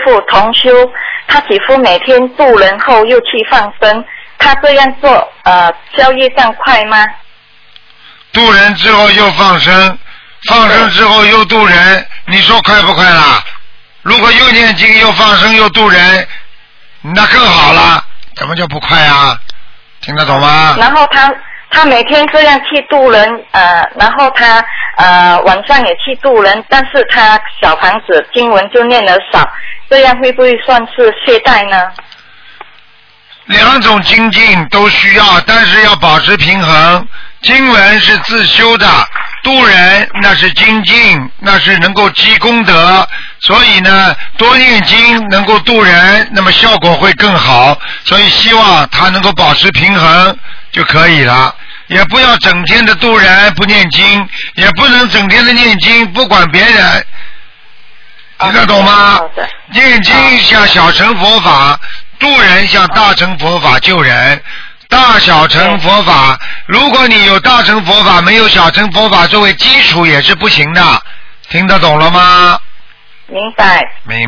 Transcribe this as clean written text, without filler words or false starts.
妇同修，他几乎每天渡人后又去放生，他这样做消业障快吗？ 渡人之后又放生，放生之后又渡人，你说快不快啦？如果又念经又放生又渡人，那更好了，怎么就不快啊？听得懂吗？ 然后他每天这样去渡人，然后他晚上也去渡人，但是他小房子经文就念得少，这样会不会算是懈怠呢？ 两种精进都需要，但是要保持平衡。经文是自修的，渡人那是精进，那是能够积功德，所以呢，多念经能够渡人，那么效果会更好。所以希望他能够保持平衡就可以了，也不要整天的渡人不念经，也不能整天的念经不管别人，听得懂吗？念经像小乘佛法，渡人像大乘佛法救人。大小乘佛法，如果你有大乘佛法没有小乘佛法作为基础也是不行的，听得懂了吗？ 明白。 明